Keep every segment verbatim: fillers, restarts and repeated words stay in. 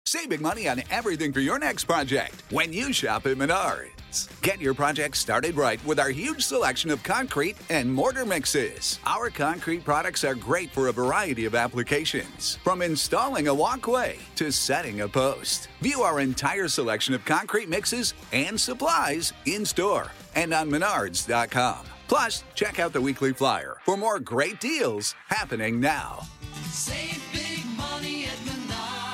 Save big money on everything for your next project when you shop at Menards. Get your project started right with our huge selection of concrete and mortar mixes. Our concrete products are great for a variety of applications, from installing a walkway to setting a post. View our entire selection of concrete mixes and supplies in-store and on menards dot com. Plus, check out the weekly flyer for more great deals happening now. Save big money at Menards.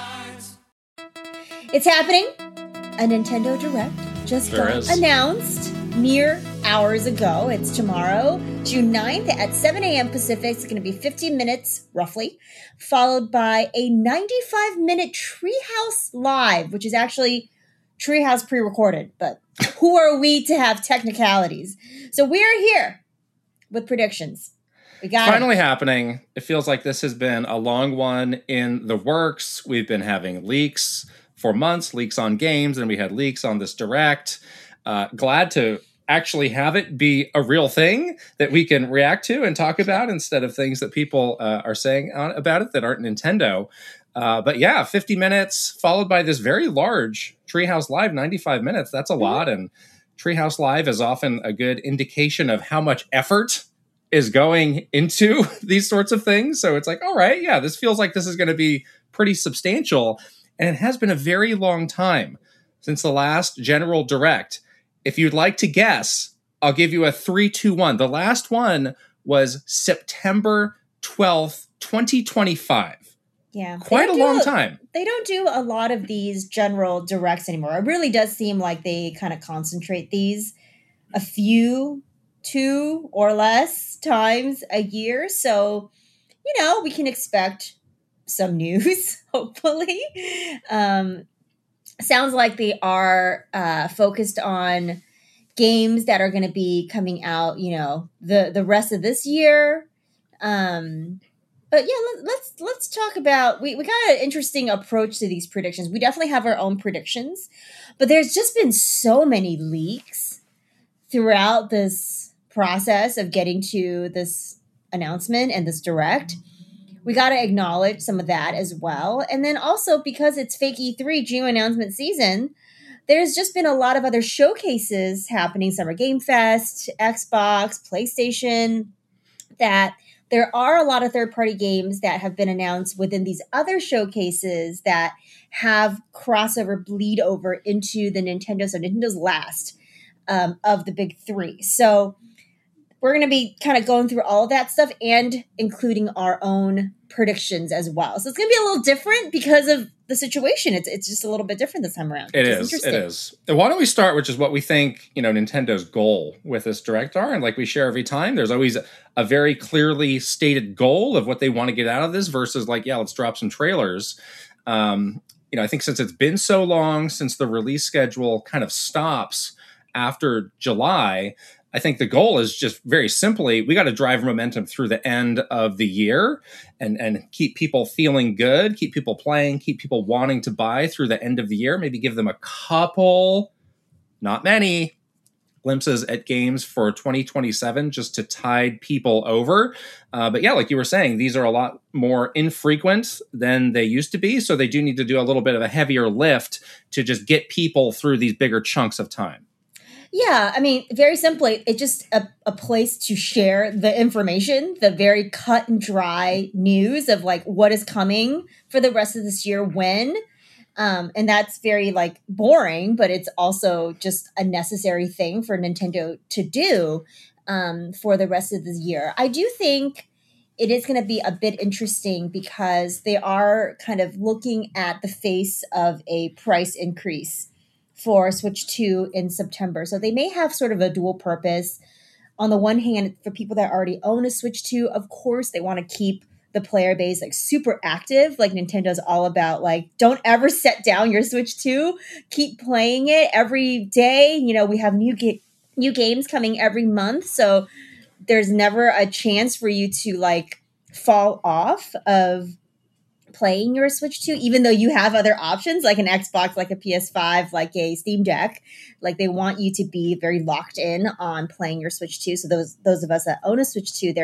It's happening. A Nintendo Direct just There got is. announced mere hours ago. It's tomorrow, June ninth at seven a.m. Pacific. It's going to be fifteen minutes, roughly, followed by a ninety-five minute Treehouse Live, which is actually Treehouse pre-recorded. But who are we to have technicalities? So we are here with predictions. We got Finally it. happening. It feels like this has been a long one in the works. We've been having leaks for months, leaks on games, and we had leaks on this Direct. Uh, glad to actually have it be a real thing that we can react to and talk about instead of things that people uh, are saying on, about it that aren't Nintendo. Uh, but yeah, fifty minutes followed by this very large Treehouse Live, ninety-five minutes. That's a Mm-hmm. lot. And Treehouse Live is often a good indication of how much effort is going into these sorts of things. So it's like, all right, yeah, this feels like this is going to be pretty substantial. And it has been a very long time since the last General Direct. If you'd like to guess, I'll give you a three, two, one. The last one was September twelfth, twenty twenty-five. Yeah. Quite They a don't long do time. They don't do a lot of these general directs anymore. It really does seem like they kind of concentrate these a few, two or less times a year. So, you know, we can expect some news, hopefully. Um, sounds like they are uh, focused on games that are going to be coming out, you know, the, the rest of this year. Um, but yeah, let, let's let's talk about we, we got an interesting approach to these predictions. We definitely have our own predictions, but there's just been so many leaks throughout this process of getting to this announcement and this Direct. We got to acknowledge some of that as well. And then also because it's fake E three June announcement season, there's just been a lot of other showcases happening. Summer Game Fest, Xbox, PlayStation, that there are a lot of third-party games that have been announced within these other showcases that have crossover bleed over into the Nintendo. So Nintendo's last um, of the big three. So we're going to be kind of going through all of that stuff and including our own predictions as well. So it's going to be a little different because of the situation. It's it's just a little bit different this time around. It which is. It interesting. is. And why don't we start, which is what we think, you know, Nintendo's goal with this Direct are. And like we share every time, there's always a, a very clearly stated goal of what they want to get out of this versus like, yeah, let's drop some trailers. Um, you know, I think since it's been so long since the release schedule kind of stops after July, I think the goal is just very simply, we got to drive momentum through the end of the year and, and keep people feeling good, keep people playing, keep people wanting to buy through the end of the year, maybe give them a couple, not many, glimpses at games for twenty twenty-seven just to tide people over. Uh, but yeah, like you were saying, these are a lot more infrequent than they used to be. So they do need to do a little bit of a heavier lift to just get people through these bigger chunks of time. Yeah, I mean, very simply, it's just a, a place to share the information, the very cut and dry news of like what is coming for the rest of this year, when. Um, and that's very like boring, but it's also just a necessary thing for Nintendo to do um, for the rest of the year. I do think it is going to be a bit interesting because they are kind of looking at the face of a price increase for Switch two in September. So they may have sort of a dual purpose. On the one hand, for people that already own a Switch two, of course, they want to keep the player base like super active. Like Nintendo's all about like, don't ever set down your Switch two. Keep playing it every day. You know, we have new ga- new games coming every month. So there's never a chance for you to like fall off of playing your Switch two, even though you have other options like an Xbox, like a P S five, like a Steam Deck. Like they want you to be very locked in on playing your Switch two. So those those of us that own a Switch two, they're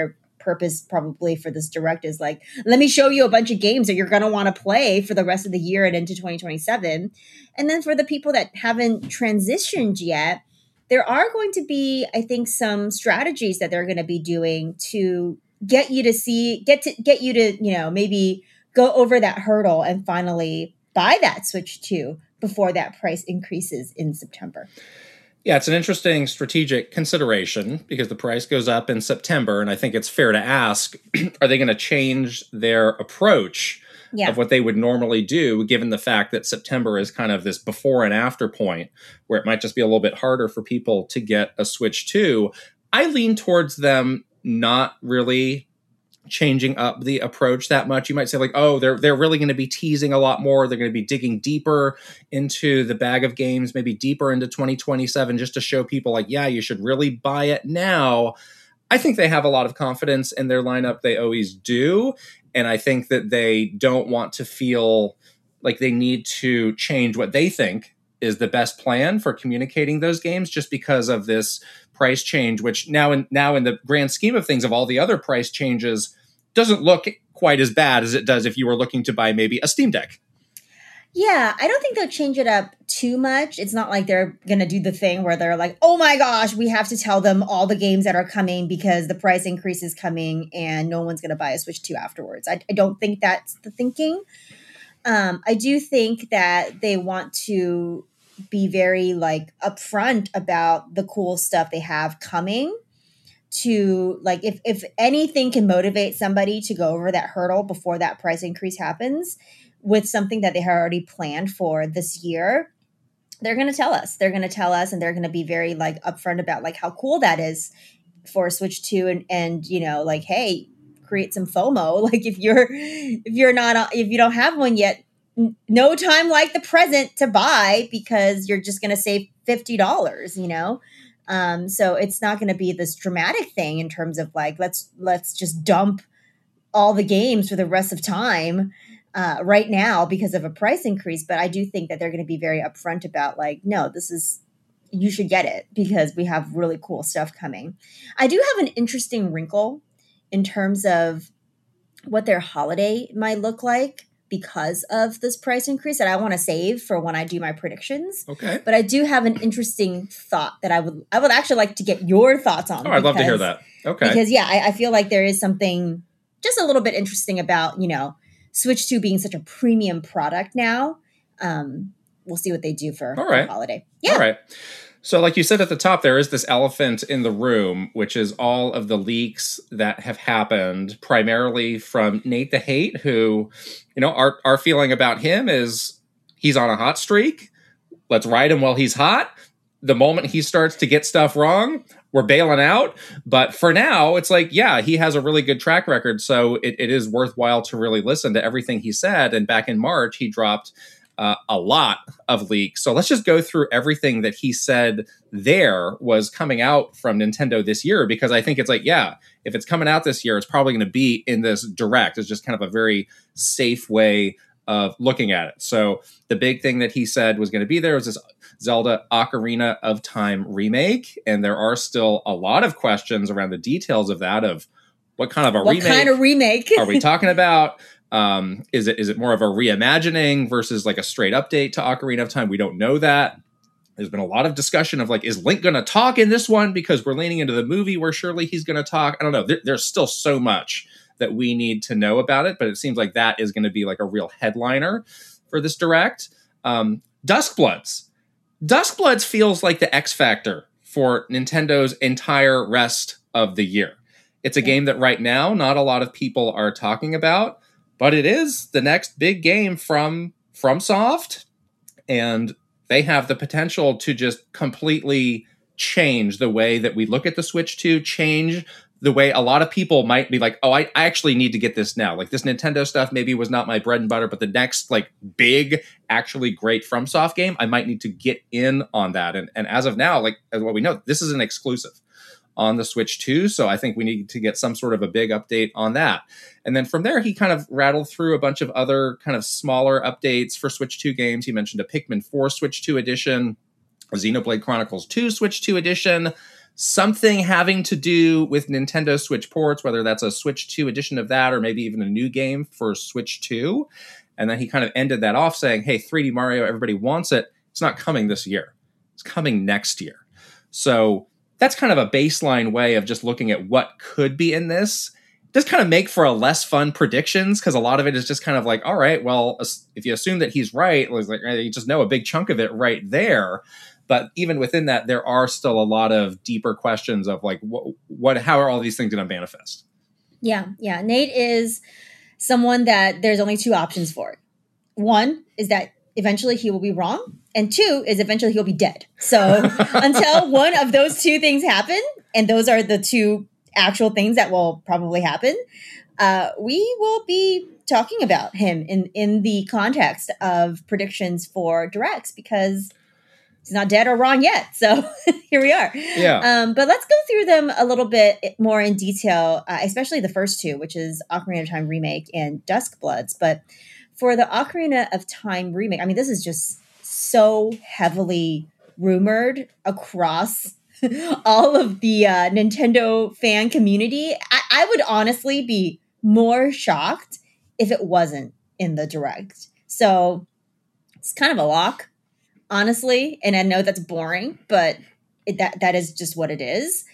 purpose probably for this direct is like, let me show you a bunch of games that you're going to want to play for the rest of the year and into twenty twenty-seven. And then for the people that haven't transitioned yet, there are going to be, I think, some strategies that they're going to be doing to get you to see, get to get you to, you know, maybe go over that hurdle and finally buy that Switch two before that price increases in September. Yeah, it's an interesting strategic consideration because the price goes up in September, and I think it's fair to ask, are they going to change their approach yeah. of what they would normally do, given the fact that September is kind of this before and after point where it might just be a little bit harder for people to get a Switch two? I lean towards them not really changing up the approach that much. You might say like, oh, they're they're really going to be teasing a lot more. They're going to be digging deeper into the bag of games, maybe deeper into twenty twenty-seven, just to show people like, yeah, you should really buy it now. I think they have a lot of confidence in their lineup. They always do. And I think that they don't want to feel like they need to change what they think is the best plan for communicating those games just because of this price change, which now in now in the grand scheme of things of all the other price changes doesn't look quite as bad as it does if you were looking to buy maybe a Steam Deck. Yeah, I don't think they'll change it up too much. It's not like they're going to do the thing where they're like, oh my gosh, we have to tell them all the games that are coming because the price increase is coming and no one's going to buy a Switch two afterwards. I, I don't think that's the thinking. Um, I do think that they want to be very like upfront about the cool stuff they have coming to like, if, if anything can motivate somebody to go over that hurdle before that price increase happens with something that they have already planned for this year, they're going to tell us, they're going to tell us, and they're going to be very like upfront about like how cool that is for Switch two and, and, you know, like, hey, create some FOMO. Like if you're, if you're not, if you don't have one yet, no time like the present to buy because you're just going to save fifty dollars, you know? Um, so it's not going to be this dramatic thing in terms of like, let's, let's just dump all the games for the rest of time uh, right now because of a price increase. But I do think that they're going to be very upfront about like, no, this is, you should get it because we have really cool stuff coming. I do have an interesting wrinkle in terms of what their holiday might look like because of this price increase that I want to save for when I do my predictions. Okay. But I do have an interesting thought that I would I would actually like to get your thoughts on. Oh, I'd love to hear that. Okay. Because, yeah, I, I feel like there is something just a little bit interesting about, you know, Switch two being such a premium product now. Um, we'll see what they do for, All right. for holiday. Yeah. All right. So like you said at the top, there is this elephant in the room, which is all of the leaks that have happened primarily from Nate the Hate, who, you know, our, our feeling about him is he's on a hot streak. Let's ride him while he's hot. The moment he starts to get stuff wrong, we're bailing out. But for now, it's like, yeah, he has a really good track record. So it, it is worthwhile to really listen to everything he said. And back in March, he dropped Uh, a lot of leaks. So let's just go through everything that he said there was coming out from Nintendo this year, because I think it's like, yeah, if it's coming out this year, it's probably going to be in this direct. It's just kind of a very safe way of looking at it. So the big thing that he said was going to be there was this Zelda Ocarina of Time remake. And there are still a lot of questions around the details of that, of what kind of a what remake, kind of remake are we talking about? Um, is it is it more of a reimagining versus like a straight update to Ocarina of Time? We don't know that. There's been a lot of discussion of like, is Link going to talk in this one because we're leaning into the movie where surely he's going to talk? I don't know. There, there's still so much that we need to know about it, but it seems like that is going to be like a real headliner for this direct. Um, Duskbloods. Duskbloods feels like the X factor for Nintendo's entire rest of the year. It's a game that right now not a lot of people are talking about, but it is the next big game from FromSoft, and they have the potential to just completely change the way that we look at the Switch two, change the way a lot of people might be like, oh, I, I actually need to get this now. Like this Nintendo stuff maybe was not my bread and butter, but the next like big, actually great FromSoft game, I might need to get in on that. And, and as of now, like as what we know, this is an exclusive on the Switch two. So I think we need to get some sort of a big update on that. And then from there, he kind of rattled through a bunch of other kind of smaller updates for Switch two games. He mentioned a Pikmin four Switch two edition, a Xenoblade Chronicles two Switch two edition. something having to do with Nintendo Switch ports, whether that's a Switch two edition of that or maybe even a new game for Switch two. And then he kind of ended that off saying, hey, three D Mario, everybody wants it. It's not coming this year. It's coming next year. So that's kind of a baseline way of just looking at what could be in this. It does kind of make for a less fun predictions because a lot of it is just kind of like, all right, well, if you assume that he's right, it's like you just know a big chunk of it right there. But even within that, there are still a lot of deeper questions of like, what, what how are all these things going to manifest? Yeah, yeah. Nate is someone that there's only two options for. One is that eventually he will be wrong. And two is eventually he'll be dead. So until one of those two things happen, and those are the two actual things that will probably happen, uh, we will be talking about him in, in the context of predictions for directs because he's not dead or wrong yet. So here we are. Yeah. Um, but let's go through them a little bit more in detail, uh, especially the first two, which is Ocarina of Time Remake and Dusk Bloods. But for the Ocarina of Time Remake, I mean, this is just so heavily rumored across all of the uh, Nintendo fan community. I-, I would honestly be more shocked if it wasn't in the Direct. So it's kind of a lock. Honestly, and I know that's boring, but it, that that is just what it is.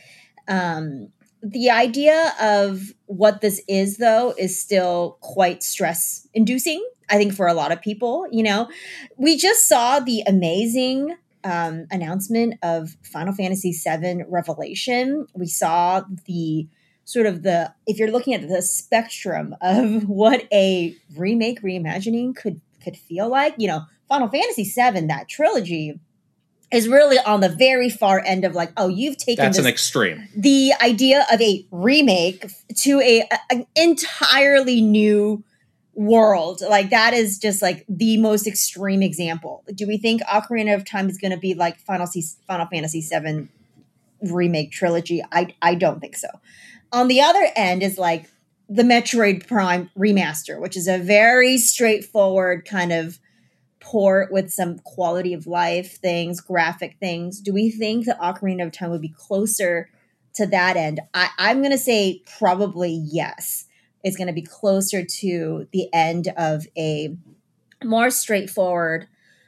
Um, the idea of what this is, though, is still quite stress-inducing, I think, for a lot of people. You know, we just saw the amazing um, announcement of Final Fantasy seven Revelation. We saw the sort of the, if you're looking at the spectrum of what a remake reimagining could could feel like, you know, Final Fantasy seven, that trilogy, is really on the very far end of like, oh, you've taken That's this, an extreme. The idea of a remake to a, a an entirely new world. Like that is just like the most extreme example. Do we think Ocarina of Time is going to be like Final, Final Fantasy seven remake trilogy? I, I don't think so. On the other end is like the Metroid Prime remaster, which is a very straightforward kind of port with some quality of life things, graphic things. Do we think the Ocarina of Time would be closer to that end? I, I'm going to say probably yes. It's going to be closer to the end of a more straightforward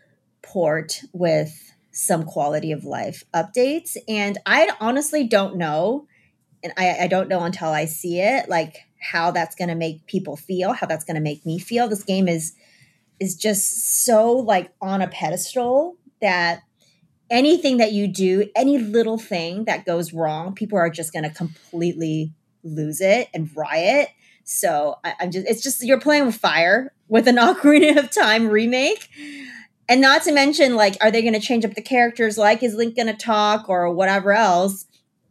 port with some quality of life updates. And I honestly don't know, and I, I don't know until I see it, like how that's going to make people feel, how that's going to make me feel. This game is is just so like on a pedestal that anything that you do, any little thing that goes wrong, people are just going to completely lose it and riot. So I, I'm just, it's just, you're playing with fire with an Ocarina of Time remake. And not to mention, like, are they going to change up the characters? Like, is Link going to talk or whatever else?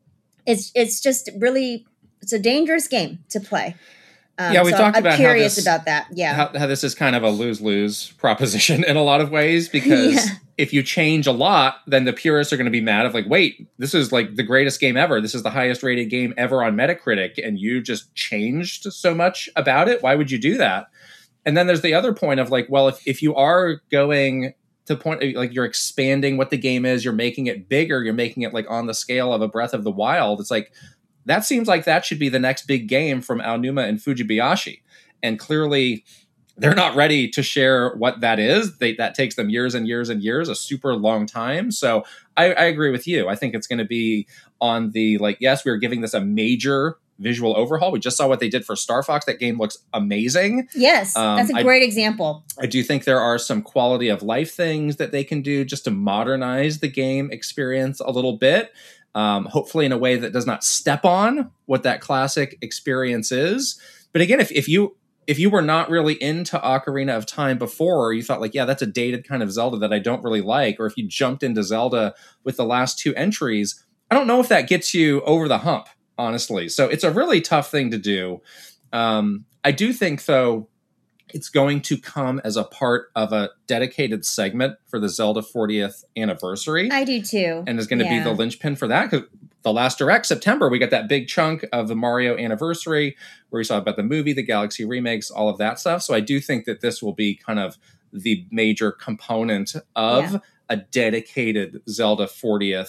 It's, it's just really, it's a dangerous game to play. Um, yeah, we so talked I'm about curious how this, about that. Yeah, how, how this is kind of a lose-lose proposition in a lot of ways because yeah. if you change a lot, then the purists are going to be mad of like, wait, this is like the greatest game ever. This is the highest rated game ever on Metacritic, and you just changed so much about it. Why would you do that? And then there's the other point of like, well, if if you are going to the point like you're expanding what the game is, you're making it bigger, you're making it like on the scale of a Breath of the Wild. It's like, that seems like that should be the next big game from Aonuma and Fujibayashi. And clearly they're not ready to share what that is. They, that takes them years and years and years, a super long time. So I, I agree with you. I think it's going to be on the, like, yes, we're giving this a major visual overhaul. We just saw what they did for Star Fox. That game looks amazing. Yes, um, that's a great I, example. I do think there are some quality of life things that they can do just to modernize the game experience a little bit. Um, hopefully in a way that does not step on what that classic experience is. But again, if, if you if you were not really into Ocarina of Time before, or you thought like, yeah, that's a dated kind of Zelda that I don't really like, or if you jumped into Zelda with the last two entries, I don't know if that gets you over the hump, honestly. So it's a really tough thing to do. Um, I do think, though, it's going to come as a part of a dedicated segment for the Zelda fortieth anniversary. I do too. And is going to yeah. be the linchpin for that. Because the last Direct, September, we got that big chunk of the Mario anniversary where we saw about the movie, the Galaxy remakes, all of that stuff. So I do think that this will be kind of the major component of yeah. a dedicated Zelda fortieth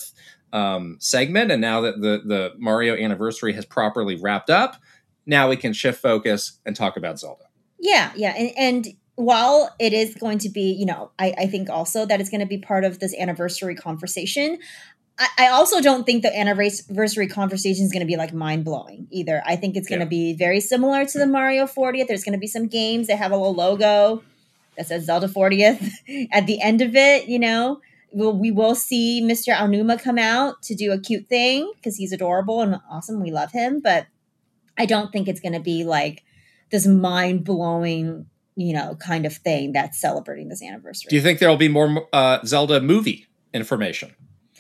um, segment. And now that the, the Mario anniversary has properly wrapped up, now we can shift focus and talk about Zelda. Yeah, yeah. And, and while it is going to be, you know, I, I think also that it's going to be part of this anniversary conversation, I, I also don't think the anniversary conversation is going to be like mind blowing either. I think it's going to Yeah. be very similar to the Mario fortieth. There's going to be some games that have a little logo that says Zelda fortieth at the end of it, you know. We'll, we will see Mister Aonuma come out to do a cute thing because he's adorable and awesome. We love him. But I don't think it's going to be like this mind-blowing, you know, kind of thing that's celebrating this anniversary. Do you think there will be more uh, Zelda movie information?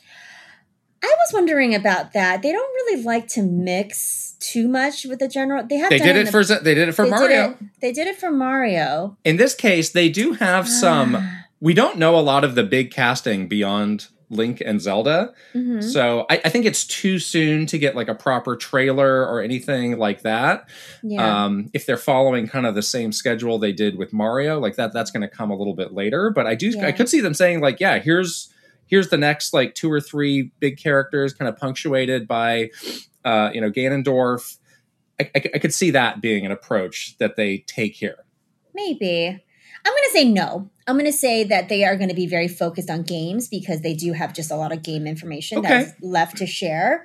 I was wondering about that. They don't really like to mix too much with the general. They have They done did in it the- for Ze- they did it for they Mario. Did it, they did it for Mario. In this case, they do have some. We don't know a lot of the big casting beyond Link and Zelda, Mhm. so I, I think it's too soon to get like a proper trailer or anything like that. Yeah. Um, if they're following kind of the same schedule they did with Mario, like that, that's going to come a little bit later. But I do, Yeah. I could see them saying like, yeah, here's here's the next like two or three big characters, kind of punctuated by, uh, you know, Ganondorf. I, I, I could see that being an approach that they take here. Maybe. I'm going to say no. I'm going to say that they are going to be very focused on games because they do have just a lot of game information Okay. that's left to share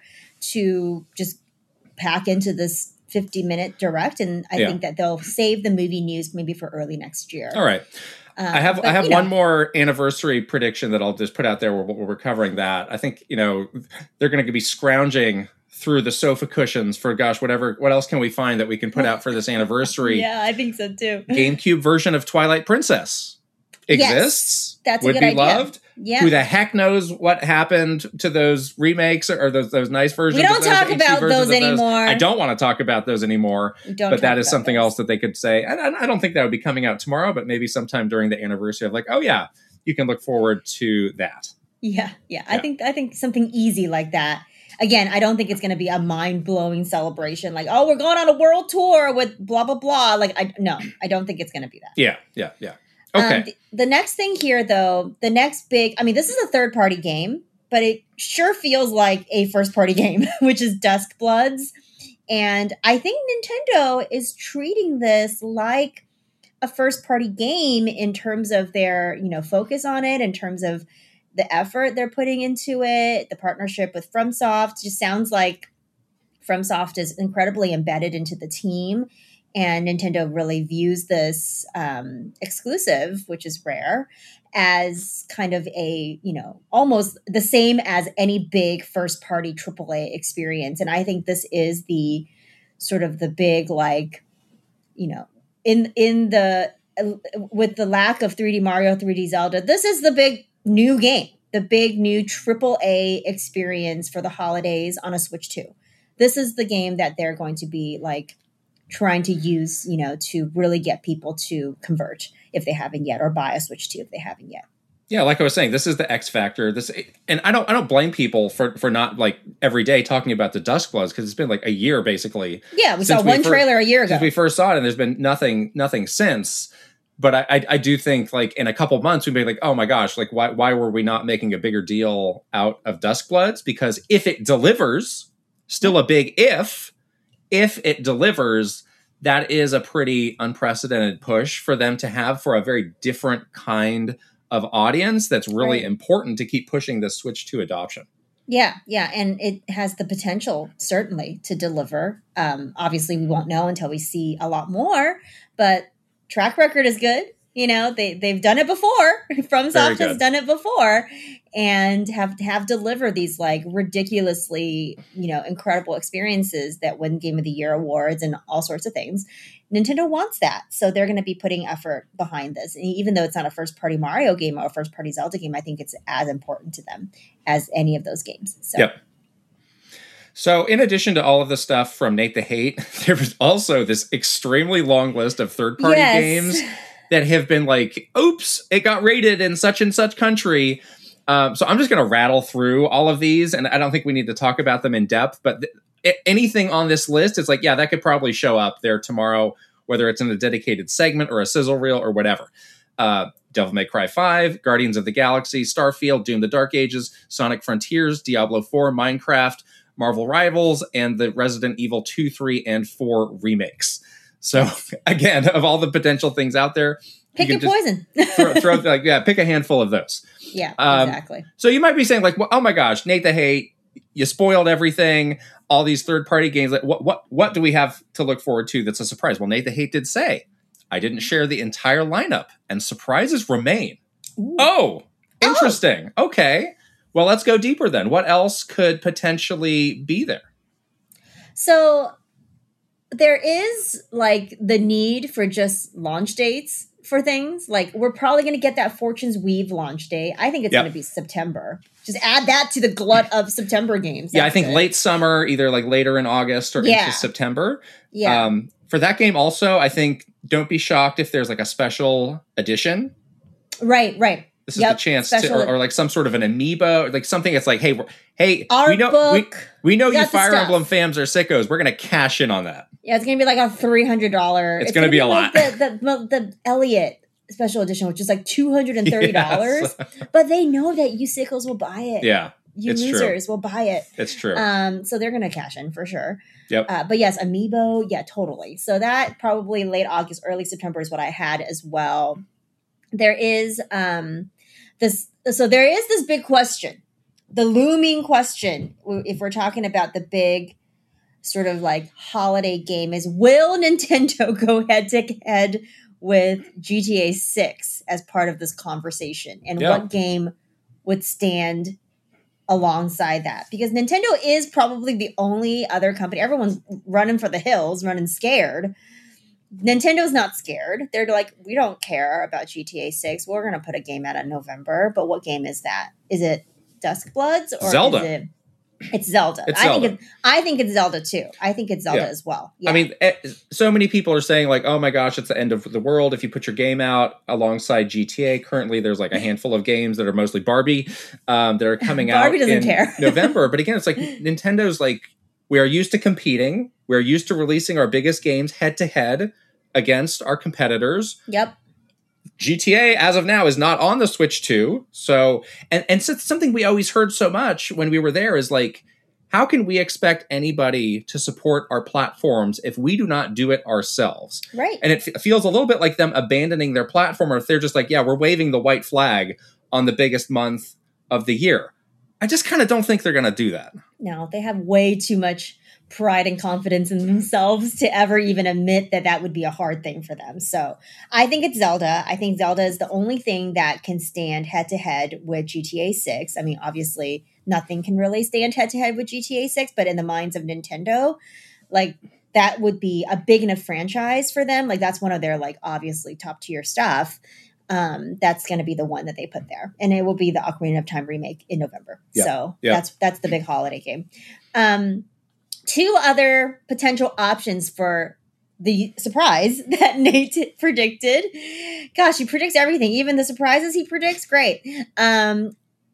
to just pack into this fifty minute direct. And I Yeah. think that they'll save the movie news maybe for early next year. All right. Um, I have but, I have you know, one more anniversary prediction that I'll just put out there where, where we're covering that. I think, you know, they're going to be scrounging through the sofa cushions for, gosh, whatever, what else can we find that we can put out for this anniversary? Yeah, I think so too. GameCube version of Twilight Princess Yes, exists. that's a would good be idea. loved. Yeah. Who the heck knows what happened to those remakes or, or those those nice versions? We don't of those, talk H D about versions those of anymore. I don't want to talk about those anymore. We don't But talk that is about something those. else that they could say. And I, I don't think that would be coming out tomorrow, but maybe sometime during the anniversary of like, oh yeah, you can look forward to that. Yeah, yeah. I Yeah. think I think something easy like that. Again, I don't think it's going to be a mind-blowing celebration like, "Oh, we're going on a world tour with blah blah blah." Like I no, I don't think it's going to be that. Yeah, yeah, yeah. Okay. Um, the, the next thing here though, the next big, I mean, this is a third-party game, but it sure feels like a first-party game, which is Dusk Bloods. And I think Nintendo is treating this like a first-party game in terms of their, you know, focus on it, in terms of the effort they're putting into it, the partnership with FromSoft. Just sounds like FromSoft is incredibly embedded into the team, and Nintendo really views this um, exclusive, which is rare, as kind of a, you know, almost the same as any big first-party triple A experience. And I think this is the sort of the big, like, you know, in in the with the lack of three D Mario, three D Zelda, this is the big new game, the big new triple A experience for the holidays on a Switch two. This is the game that they're going to be like trying to use, you know, to really get people to convert if they haven't yet, or buy a Switch two if they haven't yet. Yeah, like I was saying, this is the X factor. This, and I don't, I don't blame people for for not like every day talking about the Dusk Bloods because it's been like a year basically. Yeah, we Since saw we one fir- trailer a year ago. Since we first saw it, and there's been nothing, nothing since. But I, I, I do think like in a couple months we'd be like, oh my gosh, like why, why were we not making a bigger deal out of Dusk Bloods? Because if it delivers, still a big if, if it delivers, that is a pretty unprecedented push for them to have for a very different kind of audience. That's really Right. important to keep pushing this Switch two adoption. Yeah, yeah, and it has the potential certainly to deliver. Um, obviously, we won't know until we see a lot more, but track record is good. You know, they they've done it before. FromSoft has good. done it before, and have have delivered these like ridiculously, you know, incredible experiences that win Game of the Year awards and all sorts of things. Nintendo wants that, so they're going to be putting effort behind this. And even though it's not a first party Mario game or a first party Zelda game, I think it's as important to them as any of those games. So. Yep. So in addition to all of the stuff from Nate the Hate, there was also this extremely long list of third-party Yes. games that have been like, oops, it got rated in such and such country. Um, so I'm just going to rattle through all of these, and I don't think we need to talk about them in depth, but th- a- anything on this list is like, yeah, that could probably show up there tomorrow, whether it's in a dedicated segment or a sizzle reel or whatever. Uh, Devil May Cry five, Guardians of the Galaxy, Starfield, Doom the Dark Ages, Sonic Frontiers, Diablo four, Minecraft, Marvel Rivals, and the Resident Evil two, three, and four remakes. So again, of all the potential things out there, Pick you your poison. throw, throw like yeah, pick a handful of those. Yeah, Um, exactly. So you might be saying like, well, oh my gosh, Nate the Hate, you spoiled everything. All these third party games. Like, what what what do we have to look forward to that's a surprise? Well, Nate the Hate did say, I didn't share the entire lineup, and surprises remain. Ooh. Oh, interesting. Oh. Okay. Well, let's go deeper then. What else could potentially be there? So there is like the need for just launch dates for things. Like we're probably going to get that Fortune's Weave launch date. I think it's Yep. going to be September. Just add that to the glut of September games. Yeah, I That's think it. late summer, either like later in August or Yeah. into September. Yeah. Um, for that game also, I think don't be shocked if there's like a special edition. right, right. This is Yep, the chance special- to, or, or like some sort of an amiibo, or like something that's like, hey, we're, hey, Art we know we, book. we know We you got the Fire stuff. Emblem fans are sickos. We're gonna cash in on that. Yeah, it's going to be like a three hundred dollars. It's gonna be a like lot. The, the, the Elliot special edition, which is like two hundred thirty dollars. Yes. But they know that you sickles will buy it. Yeah, You it's true. losers will buy it. it's true. Um, so they're going to cash in for sure. Yep. Uh, but yes, Amiibo, yeah, totally. So that probably late August, early September is what I had as well. There is um, this, so there is this big question, the looming question, if we're talking about the big sort of like holiday game, is will Nintendo go head to head with G T A six as part of this conversation? And Yeah. what game would stand alongside that? Because Nintendo is probably the only other company. Everyone's running for the hills, running scared. Nintendo's not scared. They're like, we don't care about G T A six. We're going to put a game out in November. But what game is that? Is it Duskbloods or Zelda. Is it, it's Zelda. It's I Zelda. think it, I think it's Zelda too. I think it's Zelda Yeah. as well. Yeah. I mean, eh, so many people are saying like, oh my gosh, it's the end of the world if you put your game out alongside G T A. Currently, there's like a handful of games that are mostly Barbie um, that are coming out Barbie doesn't in care. November. But again, it's like Nintendo's like, we are used to competing. We're used to releasing our biggest games head to head against our competitors. Yep. G T A, as of now, is not on the Switch two. So, and, and so something we always heard so much when we were there is like, how can we expect anybody to support our platforms if we do not do it ourselves? Right. And it f- feels a little bit like them abandoning their platform, or if they're just like, yeah, we're waving the white flag on the biggest month of the year. I just kind of don't think they're going to do that. No, they have way too much pride and confidence in themselves to ever even admit that that would be a hard thing for them. So I think it's Zelda. I think Zelda is the only thing that can stand head to head with G T A six. I mean, obviously nothing can really stand head to head with G T A six, but in the minds of Nintendo, like that would be a big enough franchise for them. Like that's one of their like obviously top tier stuff. Um, that's going to be the one that they put there, and it will be the Ocarina of Time remake in November. Yeah. So Yeah. that's that's the big holiday game. Um, two other potential options for the surprise that Nate predicted. Gosh, he predicts everything, even the surprises he predicts. Great. Um,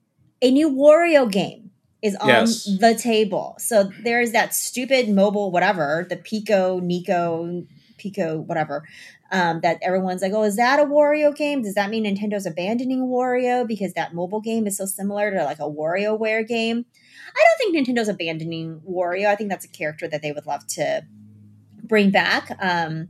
a new Wario game is on Yes. the table. So there's that stupid mobile whatever, the Pico, Nico, Pico, whatever. Um, that everyone's like, oh, is that a Wario game? Does that mean Nintendo's abandoning Wario because that mobile game is so similar to like a WarioWare game? I don't think Nintendo's abandoning Wario. I think that's a character that they would love to bring back. Um,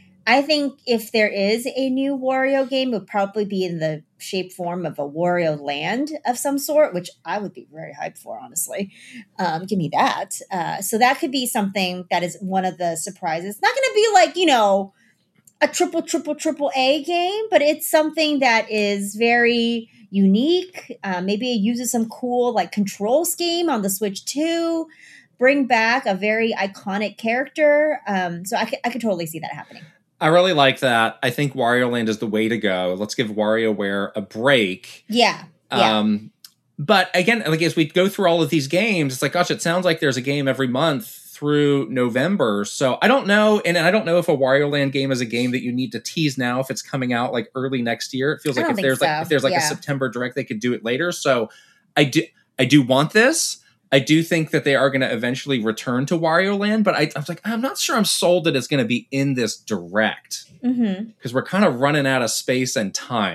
I think if there is a new Wario game, it would probably be in the shape form of a Wario Land of some sort, which I would be very hyped for, honestly. Um, give me that. Uh, so that could be something that is one of the surprises. It's not going to be like, you know, a triple, triple, triple A game, but it's something that is very unique. Uh, maybe it uses some cool like control scheme on the Switch too. Bring back a very iconic character. Um, so I could, I could totally see that happening. I really like that. I think Wario Land is the way to go. Let's give WarioWare a break. Yeah. Yeah. Um, but again, like as we go through all of these games, it's like, gosh, it sounds like there's a game every month through November. So I don't know. And I don't know if a Wario Land game is a game that you need to tease now if it's coming out like early next year. It feels I like don't if think there's like so. if there's like a Yeah. September direct, they could do it later. So I do I do want this. I do think that they are going to eventually return to Wario Land, but I, I was like, I'm not sure I'm sold that it's going to be in this direct Mm-hmm. because we're kind of running out of space and time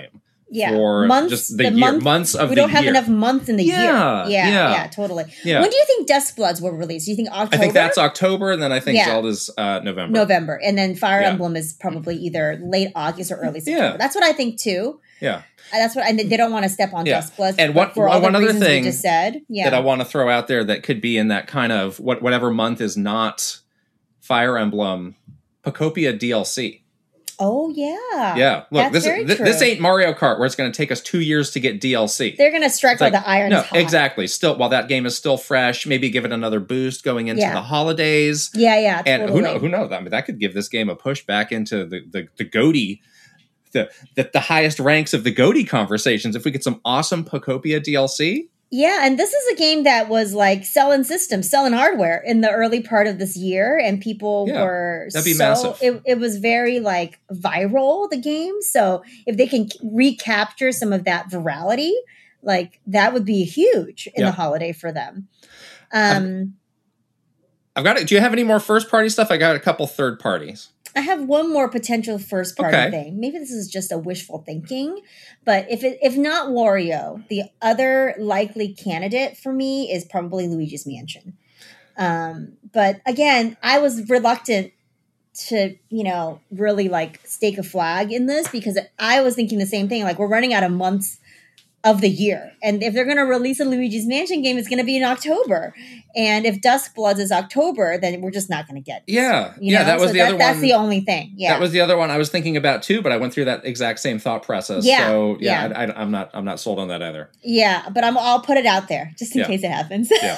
Yeah, for months, just the, year, month, months of we the don't have year. enough months in the Yeah, year. Yeah, yeah. yeah, totally. Yeah. When do you think Duskbloods will release? Do you think October? I think that's October, and then I think Yeah. Zelda's uh, November. November, and then Fire Yeah. Emblem is probably either late August or early September. Yeah. That's what I think too. Yeah. Uh, That's what, and they don't want to step on Yeah. Duskbloods. And but what- for all one the other reasons we thing just said, yeah, that I want to throw out there that could be in that kind of what whatever month is not Fire Emblem, Pocopia D L C. oh yeah, Yeah, look, That's this very th- true. this ain't Mario Kart where it's going to take us two years to get D L C. They're gonna strike It's while like, the iron's no, hot. exactly. Still, while that game is still fresh, maybe give it another boost going into Yeah. the holidays. Yeah, yeah, And totally. who knows? Who knows? I mean, that could give this game a push back into the the, the GOTY, the, the the highest ranks of the GOTY conversations. If we get some awesome Pocopia D L C, Yeah, and this is a game that was like selling systems, selling hardware in the early part of this year, and people Yeah, were that'd be so massive. It, it was very like viral, the game. So if they can recapture some of that virality, like that would be huge in Yeah. the holiday for them. Um, I've got it. Do you have any more first party stuff? I got a couple third parties. I have one more potential first party Okay. thing. Maybe this is just a wishful thinking, but if it, if not Wario, the other likely candidate for me is probably Luigi's Mansion. Um, but again, I was reluctant to, you know, really like stake a flag in this because I was thinking the same thing. Like we're running out of months of the year. And if they're going to release a Luigi's Mansion game, it's going to be in October. And if Duskbloods is October, then we're just not going to get it. Yeah, You yeah, know? that was So the that- other That's one. the only thing. Yeah. That was the other one I was thinking about too, but I went through that exact same thought process. Yeah, So yeah, yeah. I, I, I'm not I'm not sold on that either. yeah, but I'm, I'll put it out there just in Yeah. case it happens. Yeah.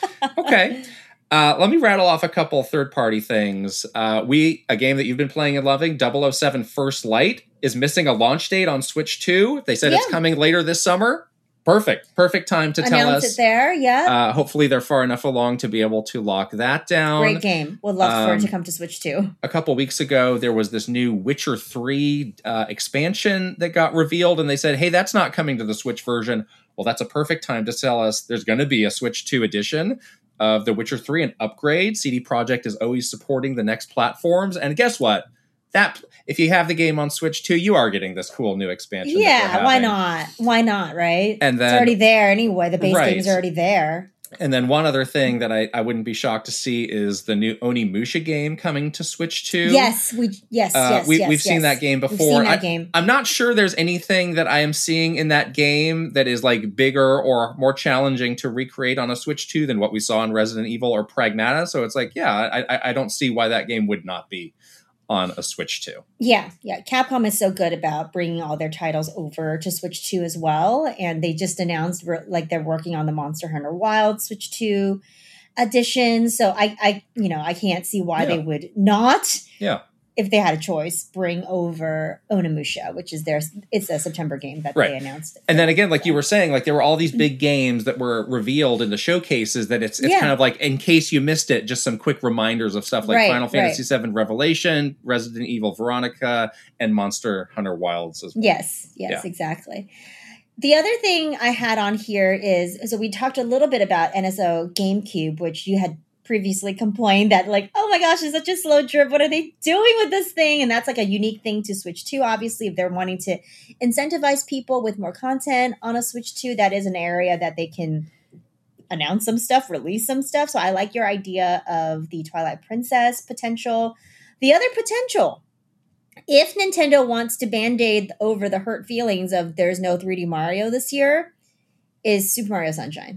Okay. Uh, let me rattle off a couple third-party things. Uh, we a game that you've been playing and loving, double oh seven First Light, is missing a launch date on Switch two. They said it's Yeah. coming later this summer. Perfect. Perfect time to tell Announce us. it there. Yeah. Uh, hopefully they're far enough along to be able to lock that down. Great game. Would love for it um, to come to Switch too. A couple weeks ago, there was this new Witcher three uh, expansion that got revealed, and they said, hey, that's not coming to the Switch version. Well, that's a perfect time to tell us there's going to be a Switch two edition of The Witcher three, an upgrade. C D Projekt is always supporting the next platforms. And guess what? That if you have the game on Switch two, you are getting this cool new expansion. that Yeah, they're why having. not? Why not, right? And it's then- already there anyway. The base Right. game is already there. And then one other thing that I, I wouldn't be shocked to see is the new Onimusha game coming to Switch two. Yes, we yes, Uh, yes, we, yes, we've seen yes. that game We've before. seen that I, game. I'm not sure there's anything that I am seeing in that game that is like bigger or more challenging to recreate on a Switch two than what we saw in Resident Evil or Pragmata. So it's like, yeah, I, I, I don't see why that game would not be on a Switch two. Yeah, yeah. Capcom is so good about bringing all their titles over to Switch two as well, and they just announced re- like they're working on the Monster Hunter Wild Switch two edition. So I, I, you know, I can't see why Yeah. they would not, Yeah. if they had a choice, bring over Onimusha, which is their it's a September game that Right. they announced. And then again, like you were saying, like there were all these big games that were revealed in the showcases that it's it's Yeah. kind of like in case you missed it, just some quick reminders of stuff like Right, Final Fantasy right. seven Revelation, Resident Evil Veronica, and Monster Hunter Wilds as well. Yes, yes, Yeah. exactly. The other thing I had on here is so we talked a little bit about N S O GameCube, which you had previously complained that like, oh my gosh, it's such a slow drip. What are they doing with this thing? And that's like a unique thing to Switch two. Obviously, if they're wanting to incentivize people with more content on a Switch two, that is an area that they can announce some stuff, release some stuff. So I like your idea of the Twilight Princess potential. The other potential, if Nintendo wants to band-aid over the hurt feelings of there's no three D Mario this year, is Super Mario Sunshine.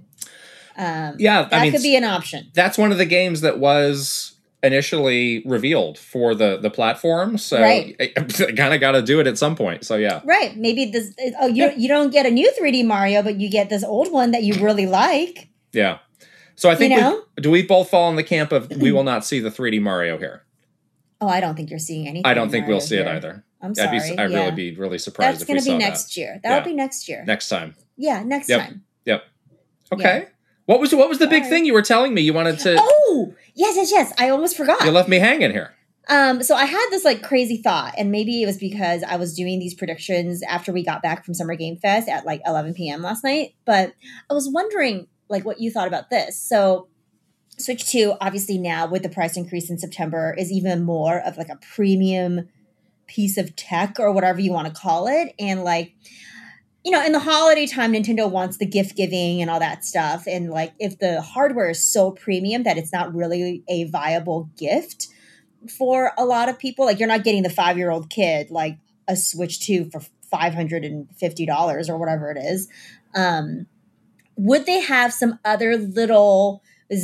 Um, Yeah, I that mean, could be an option. That's one of the games that was initially revealed for the the platform. So Right. I, kind of got to do it at some point. So yeah. Right. Maybe this, oh, you, you don't get a new three D Mario, but you get this old one that you really like. Yeah. So I think You we- know? do we both fall in the camp of we will not see the three D Mario here? Oh, I don't think you're seeing anything. I don't think Mario we'll see it here. either. I'm I'd sorry. be I'd yeah. really be really surprised That's if going we to be saw next year. That'll Yeah. be next year. that next time. Yeah, next Yep. time. Yep. Okay. What was what was the big All right. thing you were telling me you wanted to? Oh, yes, yes, yes. I almost forgot. You left me hanging here. Um, so I had this like crazy thought, and maybe it was because I was doing these predictions after we got back from Summer Game Fest at like eleven p.m. last night. But I was wondering like what you thought about this. So Switch two, obviously now with the price increase in September, is even more of like a premium piece of tech or whatever you want to call it. And like you know, in the holiday time, Nintendo wants the gift giving and all that stuff. And like, if the hardware is so premium that it's not really a viable gift for a lot of people, like you're not getting the five-year-old kid like a Switch two for five hundred fifty dollars or whatever it is. Um, would they have some other little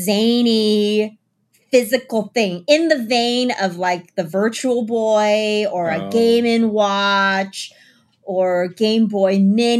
zany physical thing in the vein of like the Virtual Boy or a Oh. Game and Watch or Game Boy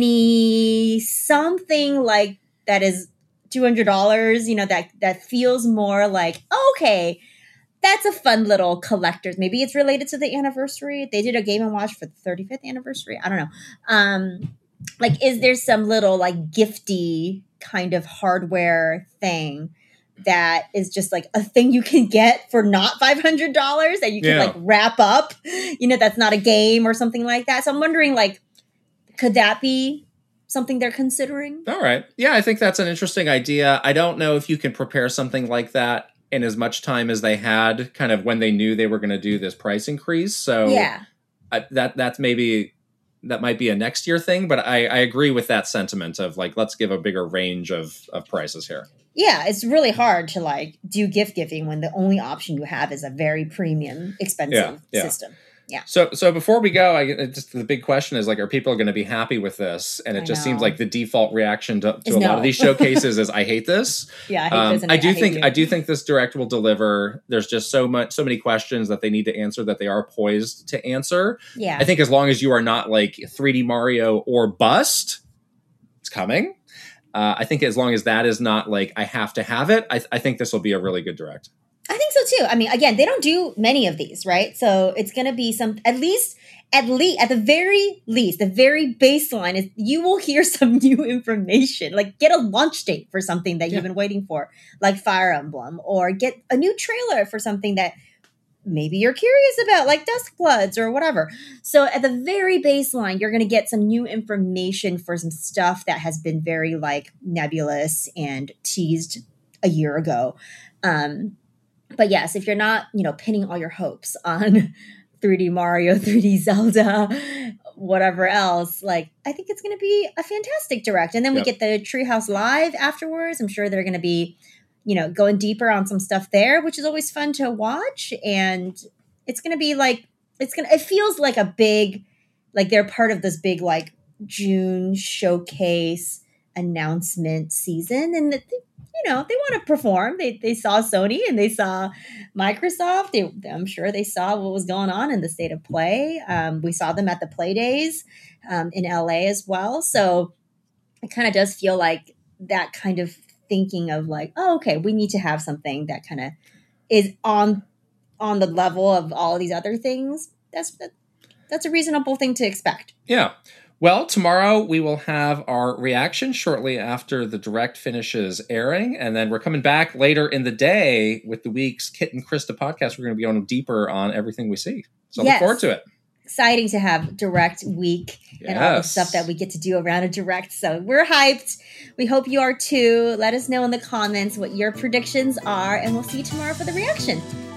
Mini, something like that is two hundred dollars, you know, that, that feels more like, oh, okay, that's a fun little collector's. Maybe it's related to the anniversary. They did a Game and Watch for the thirty-fifth anniversary. I don't know. Um, like, is there some little like gifty kind of hardware thing that is just like a thing you can get for not five hundred dollars that you can Yeah. like wrap up, you know, that's not a game or something like that. So I'm wondering, like, could that be something they're considering? All right. Yeah, I think that's an interesting idea. I don't know if you can prepare something like that in as much time as they had kind of when they knew they were going to do this price increase. So Yeah. I, that that's maybe that might be a next year thing, but I, I agree with that sentiment of like, let's give a bigger range of, of prices here. Yeah, it's really hard to like do gift giving when the only option you have is a very premium, expensive Yeah, yeah. system. Yeah. So, so before we go, I it just the big question is like, are people going to be happy with this? And it I just know. seems like the default reaction to, to Is a lot no. of these showcases is, I hate this. Yeah, I hate Um, this. And I do hate think you. I do think this direct will deliver. There's just so much, so many questions that they need to answer that they are poised to answer. Yeah. I think as long as you are not like three D Mario or bust, it's coming. Uh, I think as long as that is not like I have to have it, I, I think this will be a really good direct. I think so too. I mean, again, they don't do many of these, right? So it's going to be some, at least, at least, at the very least, the very baseline is you will hear some new information. Like get a launch date for something that Yeah. you've been waiting for, like Fire Emblem, or get a new trailer for something that maybe you're curious about, like Duskbloods or whatever. So at the very baseline, you're going to get some new information for some stuff that has been very like nebulous and teased a year ago. Um, But yes, if you're not, you know, pinning all your hopes on three D Mario, three D Zelda, whatever else, like, I think it's going to be a fantastic direct. And then we Yep. get the Treehouse Live afterwards. I'm sure they're going to be, you know, going deeper on some stuff there, which is always fun to watch. And it's going to be like, it's going to, it feels like a big, like they're part of this big, like, June showcase announcement season. And the, you know, they want to perform. They they saw Sony and they saw Microsoft. They, I'm sure they saw what was going on in the state of play. Um, we saw them at the Play Days um, in L A as well. So it kind of does feel like that kind of thinking of like, oh, okay, we need to have something that kind of is on on the level of all of these other things. That's that, that's a reasonable thing to expect. Yeah. Well, tomorrow we will have our reaction shortly after the direct finishes airing. And then we're coming back later in the day with the week's Kit and Krista podcast. We're going to be going deeper on everything we see. So Yes. look forward to it. Exciting to have direct week and all the Yes. stuff that we get to do around a direct. So we're hyped. We hope you are too. Let us know in the comments what your predictions are, and we'll see you tomorrow for the reaction.